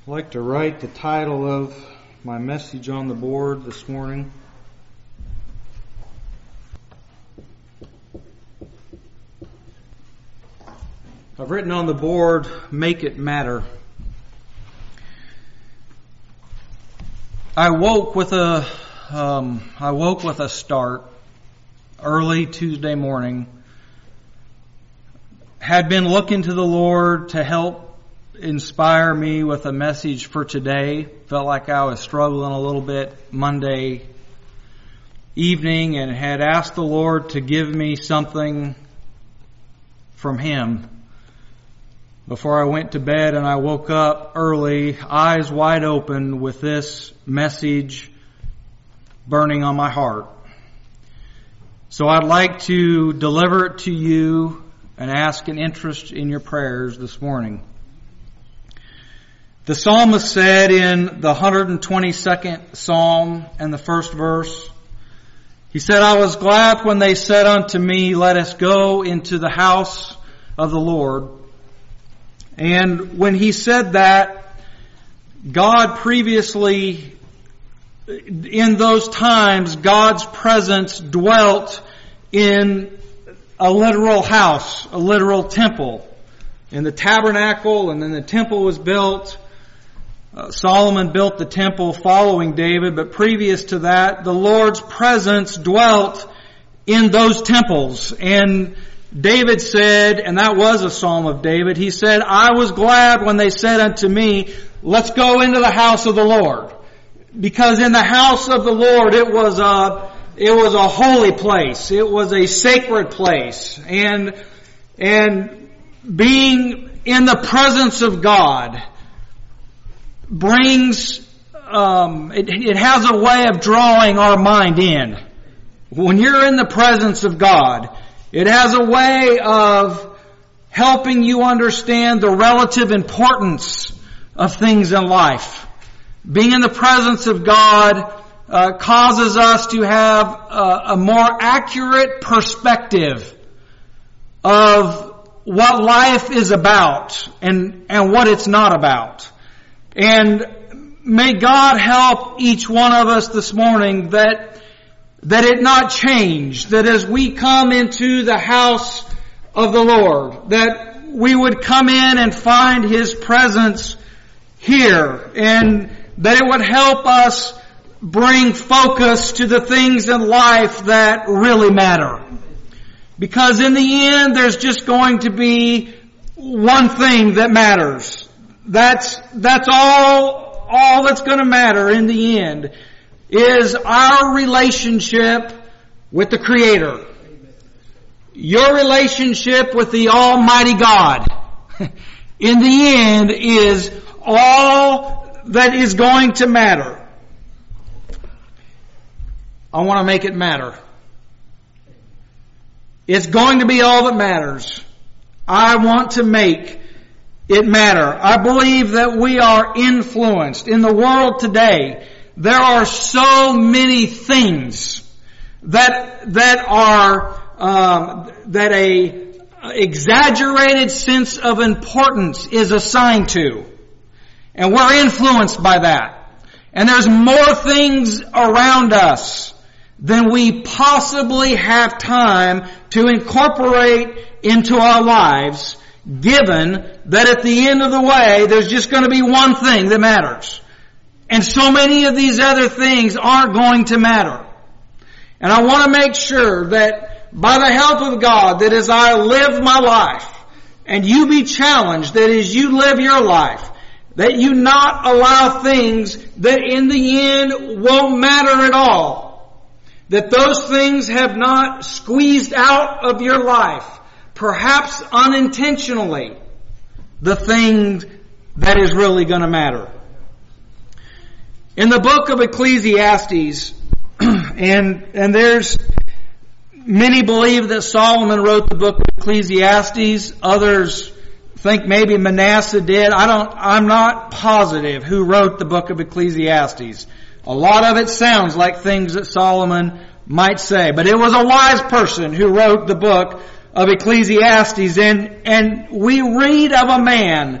I'd like to write the title of my message on the board this morning. I've written on the board, "Make It Matter." I woke with a start early Tuesday morning. Had been looking to the Lord to help inspire me with a message for today. Felt like I was struggling a little bit Monday evening and had asked the Lord to give me something from Him. Before I went to bed, and I woke up early, eyes wide open, with this message burning on my heart. So I'd like to deliver it to you and ask an interest in your prayers this morning. The psalmist said in the 122nd Psalm and the first verse, he said, "I was glad when they said unto me, let us go into the house of the Lord." And when he said that, God previously, in those times, God's presence dwelt in a literal house, a literal temple. In the tabernacle, and then the temple was built. Solomon built the temple following David, but previous to that, the Lord's presence dwelt in those temples. And David said, and that was a psalm of David, he said, "I was glad when they said unto me, let's go into the house of the Lord." Because in the house of the Lord, it was a holy place. It was a sacred place. And being in the presence of God brings, it has a way of drawing our mind in. When you're in the presence of God, it has a way of helping you understand the relative importance of things in life. Being in the presence of God causes us to have a more accurate perspective of what life is about and what it's not about. And may God help each one of us this morning that it not change, that as we come into the house of the Lord, that we would come in and find His presence here, and that it would help us bring focus to the things in life that really matter. Because in the end, there's just going to be one thing that matters. That's all that's going to matter in the end, is our relationship with the Creator. Your relationship with the Almighty God, in the end, is all that is going to matter. I want to make it matter. It's going to be all that matters. I want to make it matter. I believe that we are influenced. In the world today, there are so many things that a exaggerated sense of importance is assigned to. And we're influenced by that. And there's more things around us than we possibly have time to incorporate into our lives, given that at the end of the way, there's just going to be one thing that matters. And so many of these other things aren't going to matter. And I want to make sure that by the help of God, that as I live my life, and you be challenged that as you live your life, that you not allow things that in the end won't matter at all. That those things have not squeezed out of your life, perhaps unintentionally, the thing that is really going to matter. In the book of Ecclesiastes, and there's many believe that Solomon wrote the book of Ecclesiastes. Others think maybe Manasseh did. I'm not positive who wrote the book of Ecclesiastes. A lot of it sounds like things that Solomon might say, but it was a wise person who wrote the book of Ecclesiastes, and we read of a man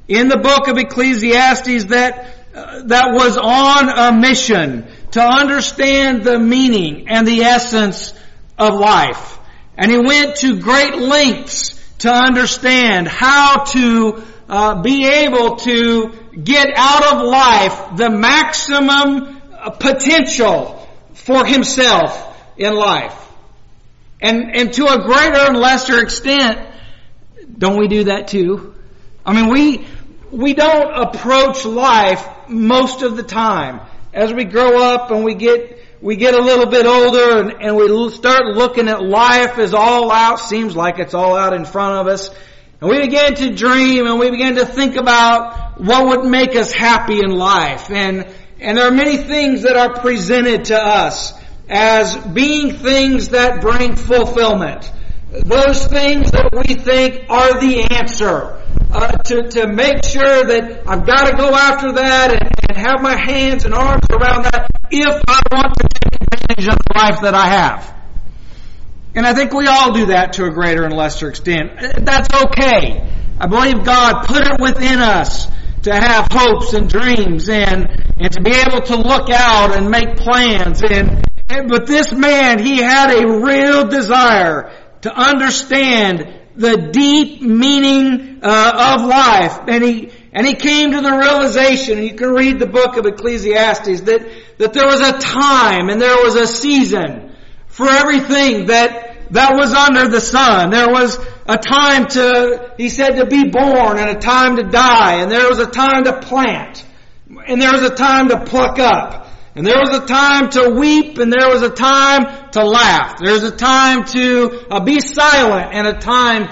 in the book of Ecclesiastes that was on a mission to understand the meaning and the essence of life. And he went to great lengths to understand how to be able to get out of life the maximum potential for himself in life. And to a greater and lesser extent, don't we do that too? I mean, we don't approach life most of the time. As we grow up and we get a little bit older and we start looking at life as all out, seems like it's all out in front of us. And we begin to dream and we begin to think about what would make us happy in life. And there are many things that are presented to us as being things that bring fulfillment. Those things that we think are the answer. To make sure that I've got to go after that and have my hands and arms around that if I want to take advantage of the life that I have. And I think we all do that to a greater and lesser extent. That's okay. I believe God put it within us to have hopes and dreams and to be able to look out and make plans. But this man, he had a real desire to understand the deep meaning of life. And he came to the realization, and you can read the book of Ecclesiastes, that there was a time and there was a season for everything that was under the sun. There was a time he said, to be born and a time to die. And there was a time to plant. And there was a time to pluck up. And there was a time to weep, and there was a time to laugh. There was a time to be silent, and a time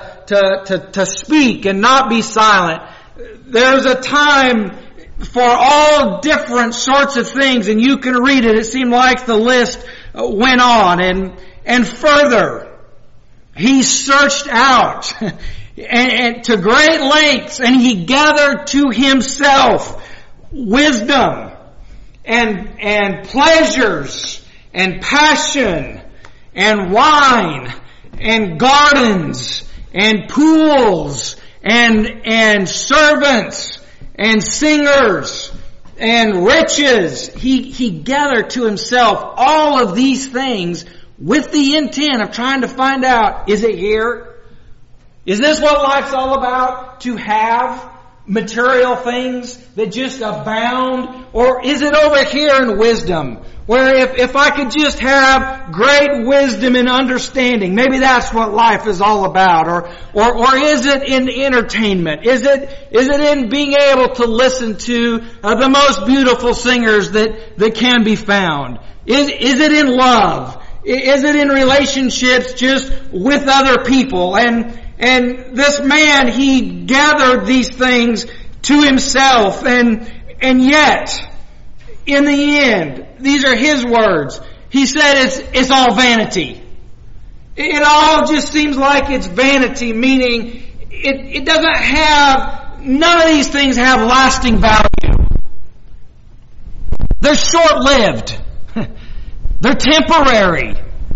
to speak and not be silent. There's a time for all different sorts of things, and you can read it. It seemed like the list went on, and further, he searched out and to great lengths, and he gathered to himself wisdom and pleasures and passion and wine and gardens and pools and servants and singers and riches. He gathered to himself all of these things with the intent of trying to find out, is it here? Is this what life's all about? To have material things that just abound? Or is it over here in wisdom, where if I could just have great wisdom and understanding, maybe that's what life is all about? Or is it in entertainment? Is it in being able to listen to the most beautiful singers that can be found? Is it in love? Is it in relationships just with other people? And this man, he gathered these things to himself, and yet, in the end, these are his words. He said it's all vanity. It all just seems like it's vanity, meaning it doesn't have, none of these things have lasting value. They're short-lived. They're temporary.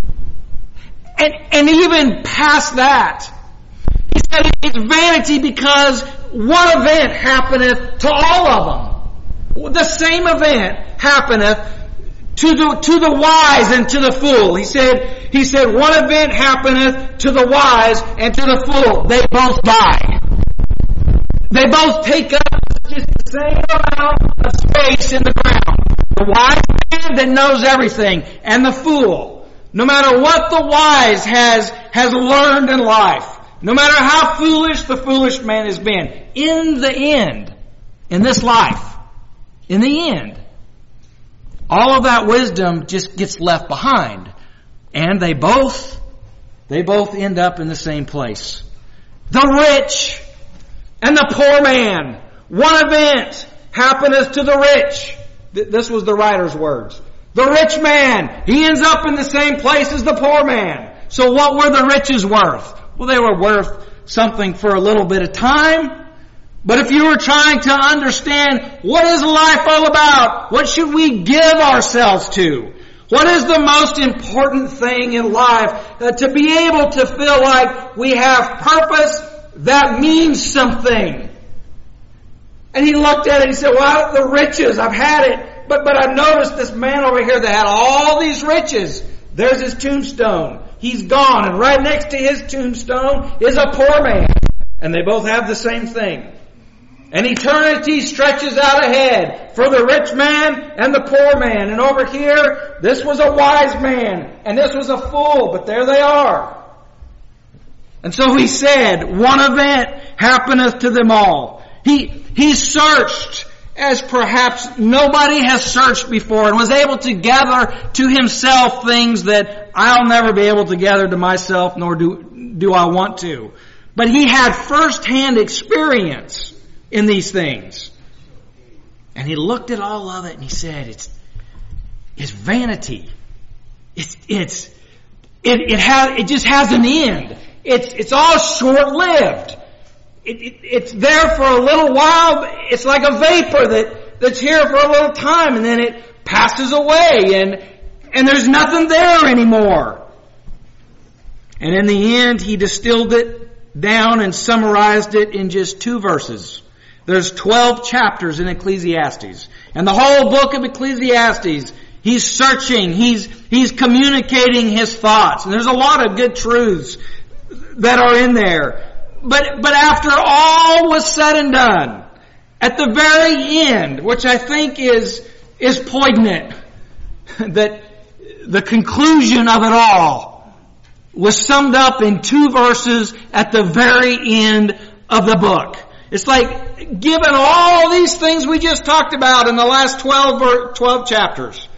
And even past that, he said it's vanity because one event happeneth to all of them. The same event happeneth to the wise and to the fool. He said one event happeneth to the wise and to the fool. They both die. They both take up just the same amount of space in the ground. The wise man that knows everything, and the fool. No matter what the wise has learned in life, no matter how foolish the foolish man has been, in the end, in this life, in the end, all of that wisdom just gets left behind. And they both end up in the same place. The rich and the poor man. One event happeneth to the rich. This was the writer's words. The rich man, he ends up in the same place as the poor man. So what were the riches worth? Well, they were worth something for a little bit of time. But if you were trying to understand what is life all about, what should we give ourselves to? What is the most important thing in life? To be able to feel like we have purpose that means something. And he looked at it and he said, well, the riches, I've had it. But I've noticed this man over here that had all these riches. There's his tombstone. He's gone. And right next to his tombstone is a poor man. And they both have the same thing. And eternity stretches out ahead for the rich man and the poor man. And over here, this was a wise man and this was a fool, but there they are. And so he said, one event happeneth to them all. He searched as perhaps nobody has searched before and was able to gather to himself things that I'll never be able to gather to myself, nor do I want to. But he had first-hand experience in these things. And he looked at all of it and he said, it's vanity. It just has an end. It's all short-lived. It's there for a little while. It's like a vapor that's here for a little time and then it passes away and there's nothing there anymore. And in the end, he distilled it down and summarized it in just 2 verses. There's 12 chapters in Ecclesiastes. And the whole book of Ecclesiastes, he's searching, he's communicating his thoughts. And there's a lot of good truths that are in there. But after all was said and done, at the very end, which I think is poignant, that the conclusion of it all was summed up in 2 verses at the very end of the book. It's like, given all these things we just talked about in the last 12 chapters,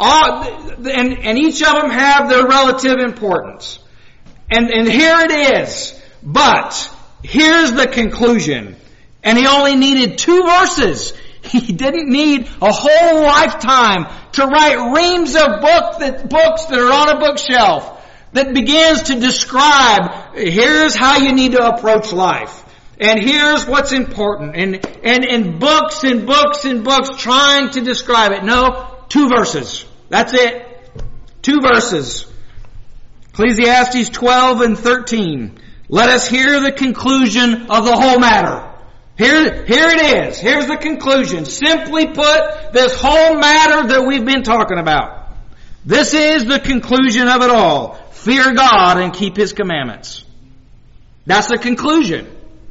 and each of them have their relative importance. And here it is. But here's the conclusion. And he only needed 2 verses. He didn't need a whole lifetime to write reams of books that are on a bookshelf that begins to describe, here's how you need to approach life. And here's what's important. And books and books and books trying to describe it. No, 2 verses. That's it. 2 verses. Ecclesiastes 12 and 13. Let us hear the conclusion of the whole matter. Here it is. Here's the conclusion. Simply put, this whole matter that we've been talking about. This is the conclusion of it all. Fear God and keep His commandments. That's the conclusion.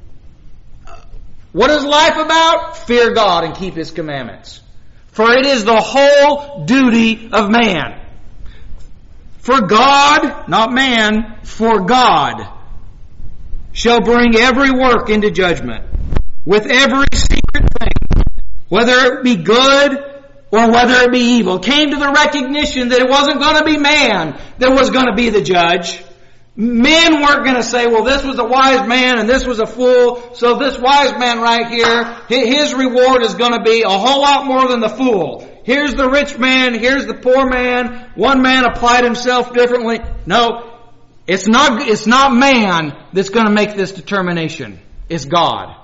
What is life about? Fear God and keep His commandments. For it is the whole duty of man. For God, not man, for God shall bring every work into judgment with every secret thing, whether it be good or whether it be evil. Came to the recognition that it wasn't going to be man that was going to be the judge. Men weren't going to say, well, this was a wise man and this was a fool, so this wise man right here, his reward is going to be a whole lot more than the fool. Here's the rich man, here's the poor man. One man applied himself differently. No, it's not man that's going to make this determination. It's God.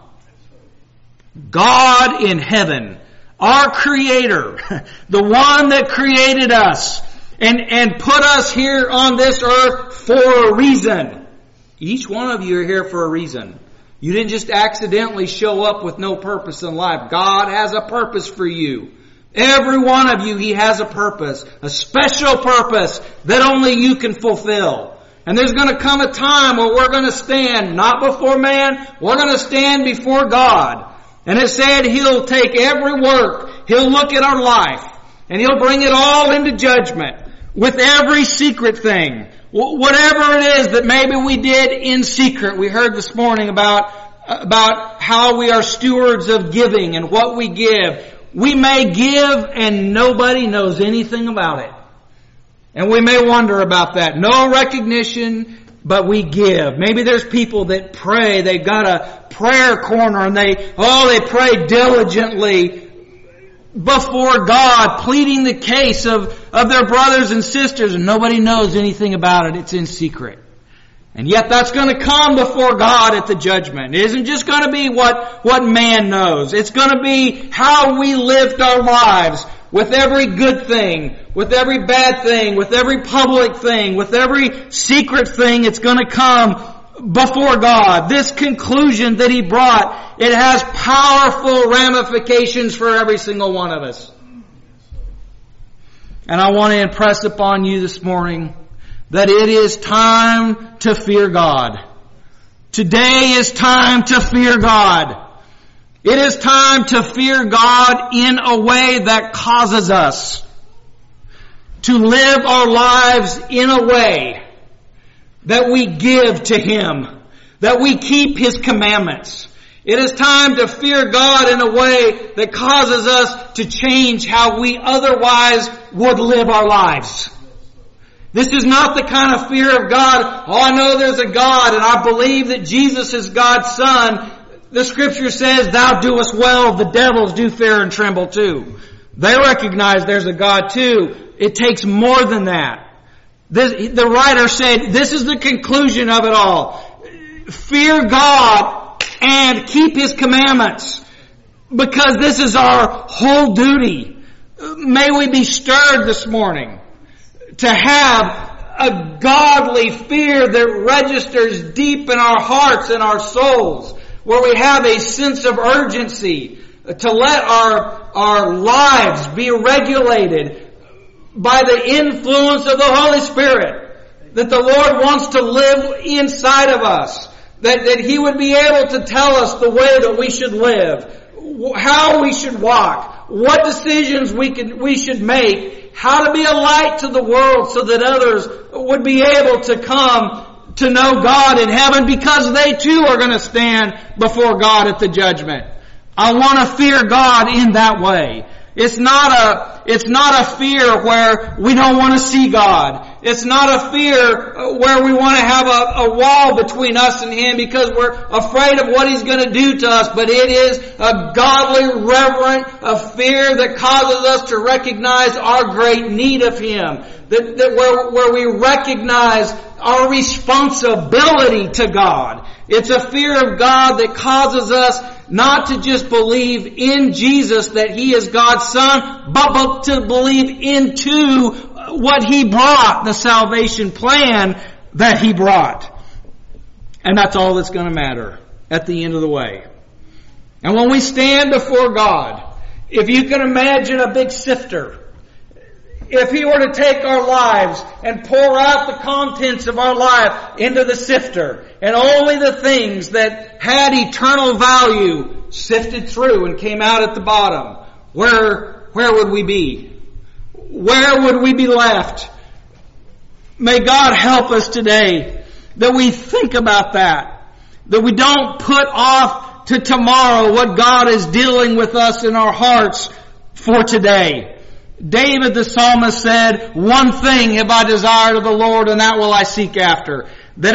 God in heaven, our Creator, the one that created us and put us here on this earth for a reason. Each one of you are here for a reason. You didn't just accidentally show up with no purpose in life. God has a purpose for you. Every one of you, He has a purpose, a special purpose that only you can fulfill. And there's going to come a time where we're going to stand, not before man, we're going to stand before God. And it said He'll take every work, He'll look at our life, and He'll bring it all into judgment with every secret thing. Whatever it is that maybe we did in secret. We heard this morning about how we are stewards of giving and what we give. We may give and nobody knows anything about it. And we may wonder about that. No recognition, but we give. Maybe there's people that pray. They've got a prayer corner and they pray diligently before God, pleading the case of their brothers and sisters, and nobody knows anything about it. It's in secret. And yet that's going to come before God at the judgment. It isn't just going to be what man knows. It's going to be how we lived our lives with every good thing, with every bad thing, with every public thing, with every secret thing. It's going to come before God, this conclusion that he brought, it has powerful ramifications for every single one of us. And I want to impress upon you this morning that it is time to fear God. Today is time to fear God. It is time to fear God in a way that causes us to live our lives in a way that we give to Him, that we keep His commandments. It is time to fear God in a way that causes us to change how we otherwise would live our lives. This is not the kind of fear of God, oh, I know there's a God and I believe that Jesus is God's Son. The Scripture says, thou doest well, the devils do fear and tremble too. They recognize there's a God too. It takes more than that. The writer said, this is the conclusion of it all. Fear God and keep His commandments, because this is our whole duty. May we be stirred this morning to have a godly fear that registers deep in our hearts and our souls, where we have a sense of urgency to let our lives be regulated by the influence of the Holy Spirit, that the Lord wants to live inside of us, that He would be able to tell us the way that we should live, how we should walk, what decisions we should make, how to be a light to the world so that others would be able to come to know God in heaven, because they too are going to stand before God at the judgment. I want to fear God in that way. It's not a fear where we don't want to see God. It's not a fear where we want to have a wall between us and Him because we're afraid of what He's going to do to us. But it is a godly, reverent, a fear that causes us to recognize our great need of Him. Where we recognize our responsibility to God. It's a fear of God that causes us not to just believe in Jesus that He is God's Son, but to believe into what He brought, the salvation plan that He brought. And that's all that's going to matter at the end of the way. And when we stand before God, if you can imagine a big sifter, if He were to take our lives and pour out the contents of our life into the sifter, and only the things that had eternal value sifted through and came out at the bottom, where would we be? Where would we be left? May God help us today that we think about that we don't put off to tomorrow what God is dealing with us in our hearts for today. David the psalmist said, one thing have I desired of the Lord, and that will I seek after, that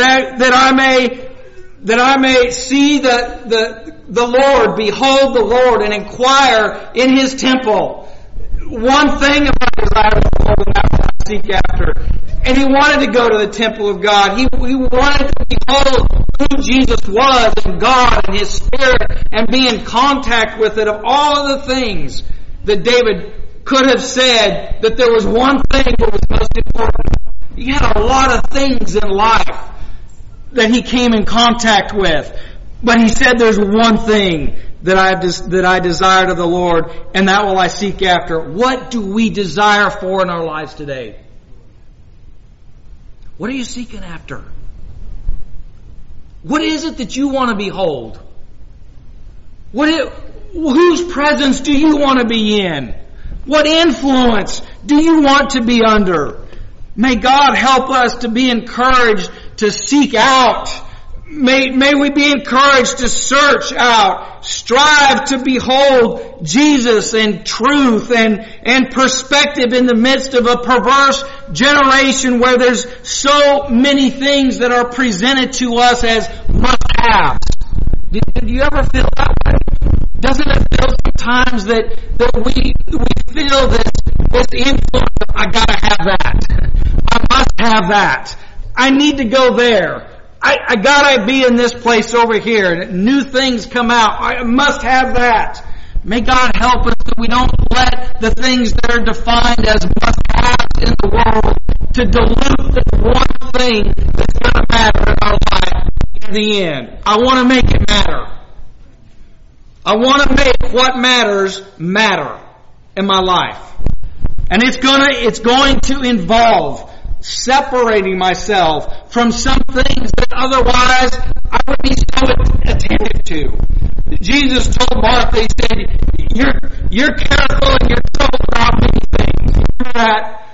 I may see the Lord, behold the Lord, and inquire in His temple. One thing have I desired of the Lord, and that will I seek after. And he wanted to go to the temple of God. He wanted to behold who Jesus was, and God and His Spirit, and be in contact with it. Of all of the things that David could have said, that there was one thing that was most important. He had a lot of things in life that he came in contact with. But he said there's one thing that I desired of the Lord, and that will I seek after. What do we desire for in our lives today? What are you seeking after? What is it that you want to behold? Whose presence do you want to be in? What influence do you want to be under? May God help us to be encouraged to seek out. May we be encouraged to search out, strive to behold Jesus and truth and perspective in the midst of a perverse generation where there's so many things that are presented to us as must-haves. Do you ever feel that way? Doesn't it feel sometimes that we feel this influence of, I gotta have that. I must have that. I need to go there. I gotta be in this place over here. And new things come out. I must have that. May God help us that we don't let the things that are defined as must-haves in the world to dilute this one thing that's going to matter in our life. in the end. I want to make it matter. I want to make what matters matter in my life. And it's going to involve separating myself from some things that otherwise I would be so attentive to. Jesus told Martha, He said, you're careful and you're troubled about many things. That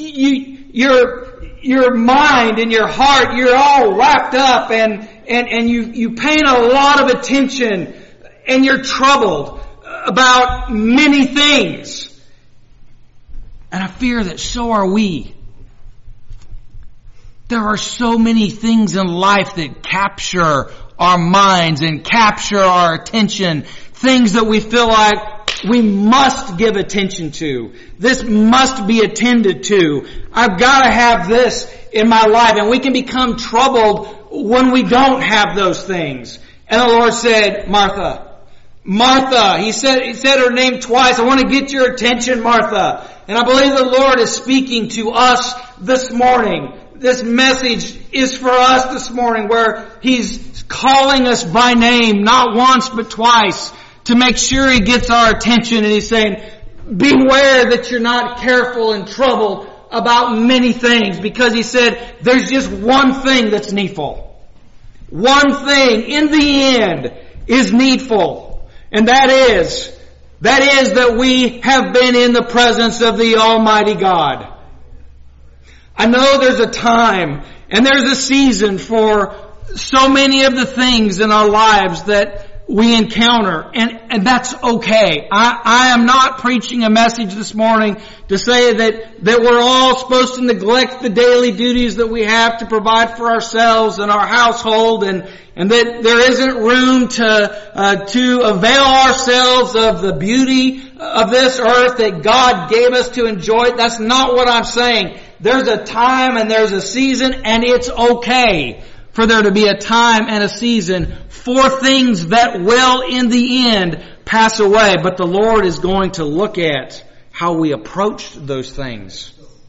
your mind and your heart, you're all wrapped up and you pay a lot of attention and you're troubled about many things. And I fear that so are we. There are so many things in life that capture our minds and capture our attention. Things that we feel like we must give attention to. This must be attended to. I've got to have this in my life. And we can become troubled when we don't have those things. And the Lord said, Martha, Martha, He said her name twice. I want to get your attention, Martha. And I believe the Lord is speaking to us this morning. This message is for us this morning, where He's calling us by name, not once but twice, to make sure He gets our attention. And He's saying, beware that you're not careful and troubled about many things, because He said there's just one thing that's needful. One thing in the end is needful. And that is that we have been in the presence of the Almighty God. I know there's a time and there's a season for so many of the things in our lives that we encounter, and that's okay. I am not preaching a message this morning to say that we're all supposed to neglect the daily duties that we have to provide for ourselves and our household, and that there isn't room to avail ourselves of the beauty of this earth that God gave us to enjoy. That's not what I'm saying. There's a time and there's a season, and it's okay for there to be a time and a season for things that will in the end pass away. But the Lord is going to look at how we approach those things.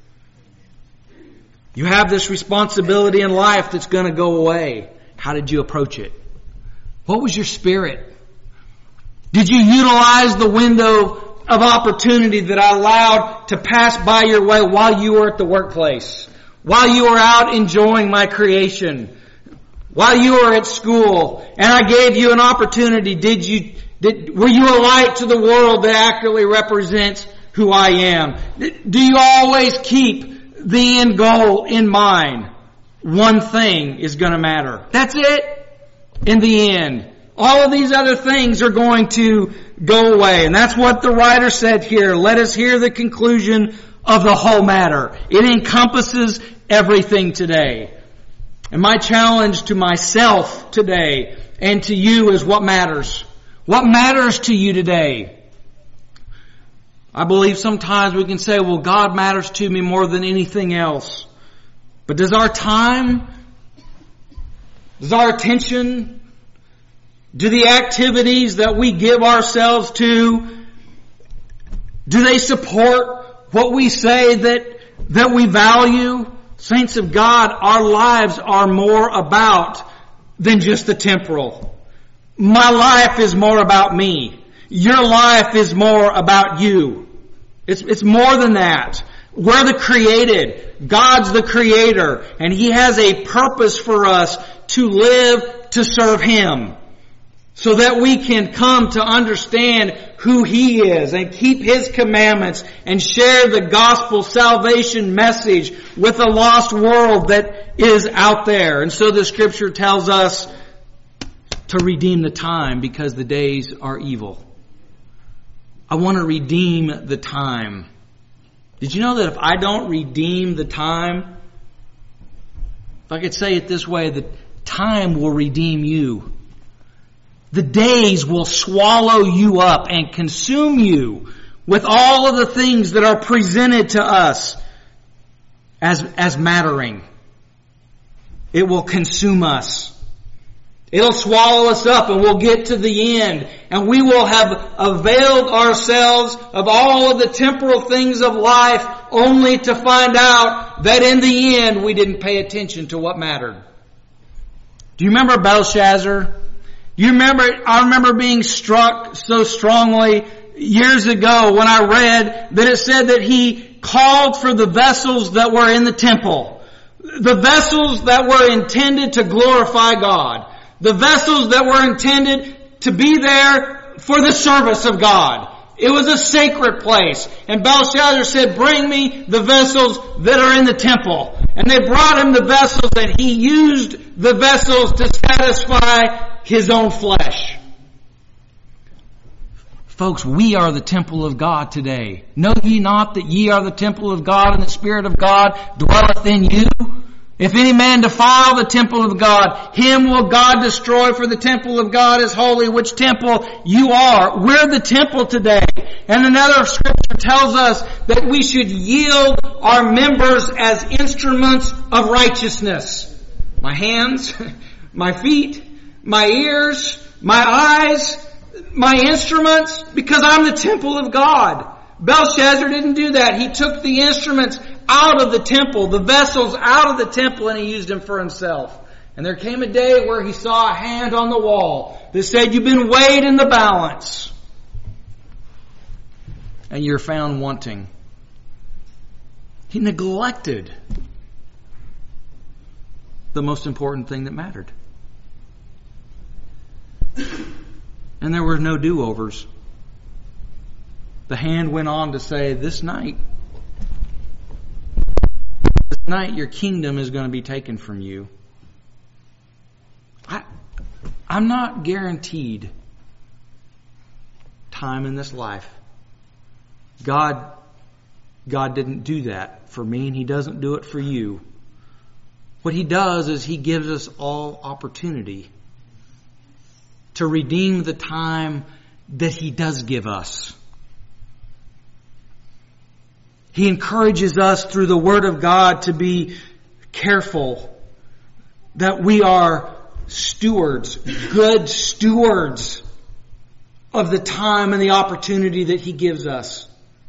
You have this responsibility in life that's going to go away. How did you approach it? What was your spirit? Did you utilize the window of opportunity that I allowed to pass by your way while you were at the workplace? While you were out enjoying my creation? While you were at school and I gave you an opportunity, were you a light to the world that accurately represents who I am? Do you always keep the end goal in mind? One thing is going to matter. That's it. In the end, all of these other things are going to go away. And that's what the writer said here. Let us hear the conclusion of the whole matter. It encompasses everything today. And my challenge to myself today and to you is what matters. What matters to you today? I believe sometimes we can say, well, God matters to me more than anything else. But does our time, does our attention, do the activities that we give ourselves to, do they support what we say that we value? Saints of God, our lives are more about than just the temporal. My life is more about me. Your life is more about you. It's more than that. We're the created. God's the creator. And He has a purpose for us to live to serve Him, so that we can come to understand who He is and keep His commandments and share the gospel salvation message with a lost world that is out there. And so the Scripture tells us to redeem the time because the days are evil. I want to redeem the time. Did you know that if I don't redeem the time, if I could say it this way, that time will redeem you. The days will swallow you up and consume you with all of the things that are presented to us as mattering. It will consume us. It'll swallow us up, and we'll get to the end, and we will have availed ourselves of all of the temporal things of life only to find out that in the end we didn't pay attention to what mattered. Do you remember Belshazzar? I remember being struck so strongly years ago when I read that it said that he called for the vessels that were in the temple. The vessels that were intended to glorify God. The vessels that were intended to be there for the service of God. It was a sacred place. And Belshazzar said, bring me the vessels that are in the temple. And they brought him the vessels, and he used the vessels to satisfy his own flesh. Folks, we are the temple of God today. Know ye not that ye are the temple of God, and the Spirit of God dwelleth in you? If any man defile the temple of God, him will God destroy, for the temple of God is holy, which temple you are. We're the temple today. And another scripture tells us that we should yield our members as instruments of righteousness. My hands, my feet, my ears, my eyes, my instruments, because I'm the temple of God. Belshazzar didn't do that. He took the instruments out of the temple, the vessels out of the temple, and he used them for himself. And there came a day where he saw a hand on the wall that said, you've been weighed in the balance, and you're found wanting. He neglected the most important thing that mattered. And there were no do-overs. The hand went on to say, this night your kingdom is going to be taken from you. I'm not guaranteed time in this life. God didn't do that for me, and He doesn't do it for you. What He does is He gives us all opportunity to redeem the time that He does give us. He encourages us through the Word of God to be careful that we are stewards, good stewards of the time and the opportunity that He gives us.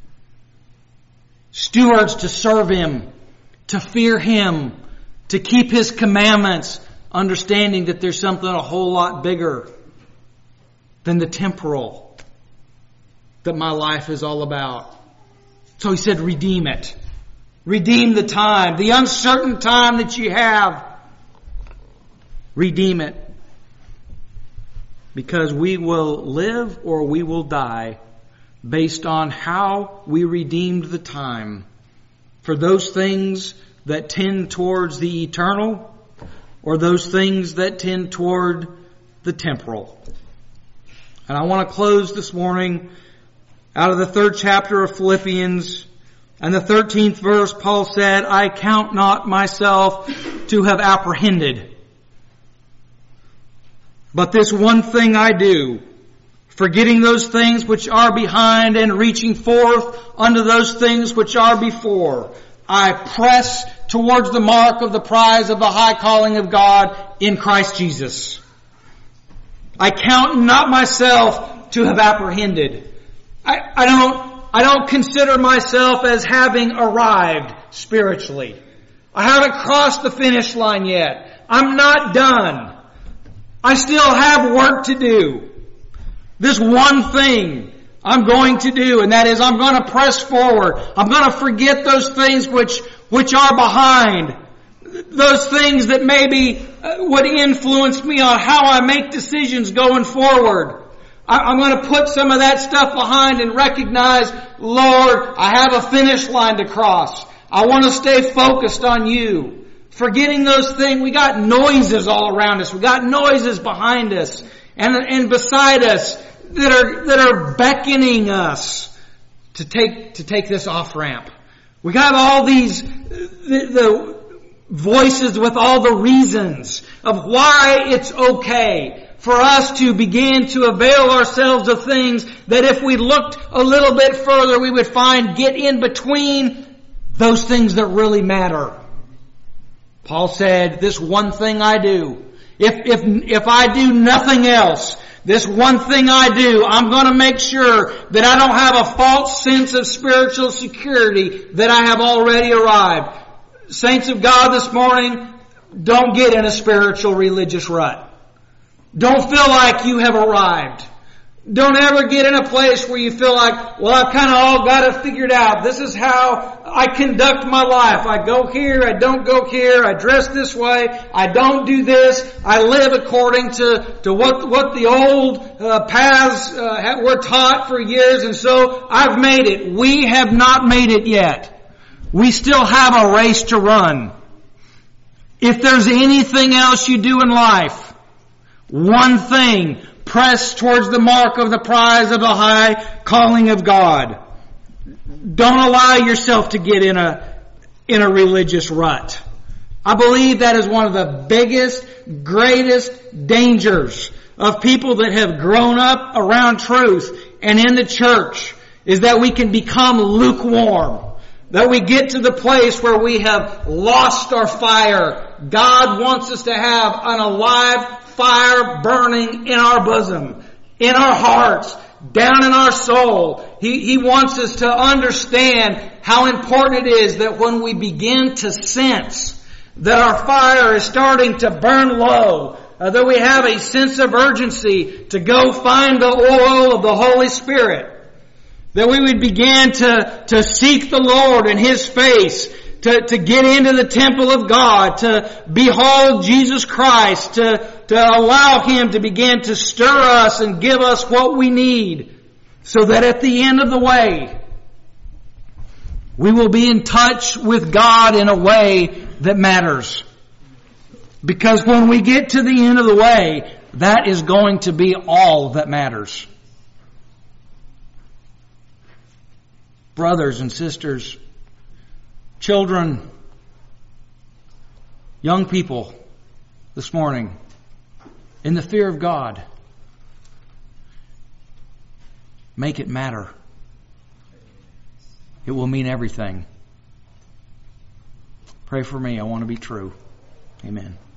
Stewards to serve Him, to fear Him, to keep His commandments, understanding that there's something a whole lot bigger than the temporal that my life is all about. So He said, redeem it. Redeem the time, the uncertain time that you have. Redeem it. Because we will live or we will die based on how we redeemed the time. For those things that tend towards the eternal or those things that tend toward the temporal. And I want to close this morning out of the 3rd chapter of Philippians and the 13th verse. Paul said, I count not myself to have apprehended, but this one thing I do, forgetting those things which are behind and reaching forth unto those things which are before, I press towards the mark of the prize of the high calling of God in Christ Jesus. I count not myself to have apprehended. I don't consider myself as having arrived spiritually. I haven't crossed the finish line yet. I'm not done. I still have work to do. This one thing I'm going to do, and that is I'm going to press forward. I'm going to forget those things which are behind. Those things that maybe would influence me on how I make decisions going forward. I'm going to put some of that stuff behind and recognize, Lord, I have a finish line to cross. I want to stay focused on You. Forgetting those things, we got noises all around us. We got noises behind us and beside us that are beckoning us to take this off ramp. We got all these the voices with all the reasons of why it's okay for us to begin to avail ourselves of things that if we looked a little bit further, we would find get in between those things that really matter. Paul said, this one thing I do. If I do nothing else, this one thing I do, I'm going to make sure that I don't have a false sense of spiritual security that I have already arrived. Saints of God, this morning, don't get in a spiritual religious rut. Don't feel like you have arrived. Don't ever get in a place where you feel like, well, I've kind of all got it figured out. This is how I conduct my life. I go here, I don't go here, I dress this way, I don't do this, I live according to what the old paths were taught for years, and so I've made it. We have not made it yet. We still have a race to run. If there's anything else you do in life, one thing, press towards the mark of the prize of the high calling of God. Don't allow yourself to get in a religious rut. I believe that is one of the biggest, greatest dangers of people that have grown up around truth and in the church, is that we can become lukewarm. That we get to the place where we have lost our fire. God wants us to have an alive fire burning in our bosom, in our hearts, down in our soul. He wants us to understand how important it is that when we begin to sense that our fire is starting to burn low, that we have a sense of urgency to go find the oil of the Holy Spirit, that we would begin to seek the Lord and His face, to get into the temple of God, to behold Jesus Christ, to allow Him to begin to stir us and give us what we need, so that at the end of the way, we will be in touch with God in a way that matters. Because when we get to the end of the way, that is going to be all that matters. Brothers and sisters, children, young people, this morning, in the fear of God, make it matter. It will mean everything. Pray for me. I want to be true. Amen.